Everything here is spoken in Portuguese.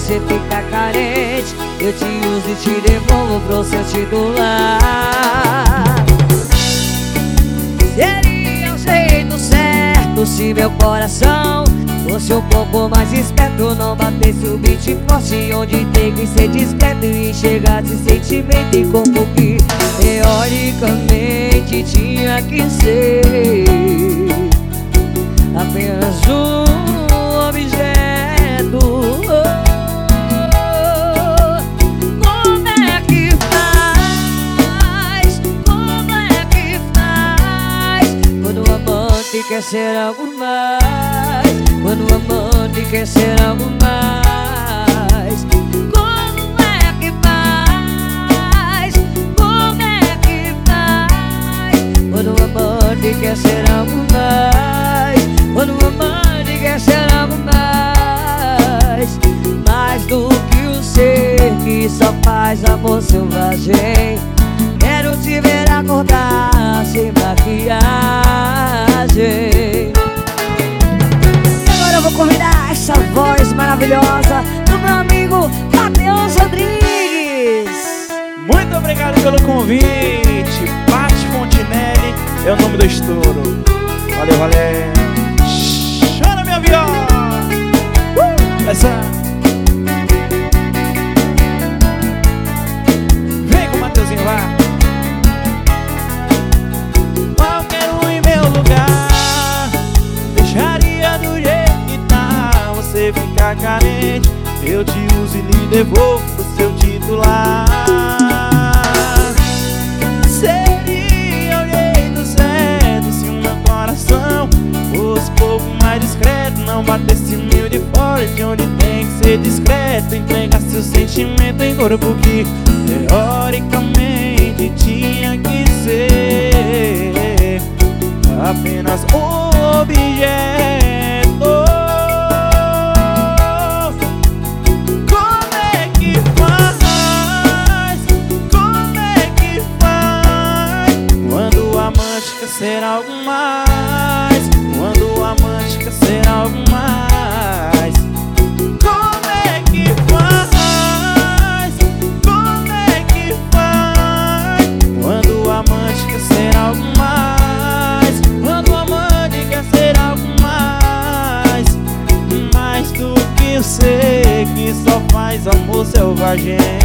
você fica carente, eu te uso e te devolvo pro seu titular. Seria o jeito certo se meu coração fosse um pouco mais esperto, não batesse o beat forte onde tem que ser discreto e enxergasse sentimento em corpo que teoricamente tinha que ser apenas um objeto. Como é que faz? Como é que faz quando o amante quer ser algo mais? Quando o amante quer ser algo mais? Como é que faz? Como é que faz quando o amante quer ser algo mais? Quando o amante quer ser algo mais? Mais do que o ser que só faz amor selvagem. Quero te ver acordar sem maquiagem. Eu vou convidar essa voz maravilhosa do meu amigo Matheus Rodrigues. Muito obrigado pelo convite. Paty Fontinelli é o nome do estouro. Valeu, valeu. Chora minha viola. Essa. Vem com o Mateuzinho lá. Qualquer um em meu lugar deixaria do jeito que tá. Você fica carente, eu te uso e lhe devolvo pro seu titular. Seria o jeito certo se o meu coração fosse um pouco mais discreto, não batesse mil de forte onde tem que ser discreto, entregasse o sentimento em corpo que teoricamente tinha que ser apenas um objeto. Como é que faz? Como é que faz quando o amante quer ser algo mais? Quando o amante quer ser algo mais? Como é que faz? Como é que faz quando o amante quer ser algo mais? Quando o amante quer ser algo mais? Mais do que eu sei que só faz amor selvagem.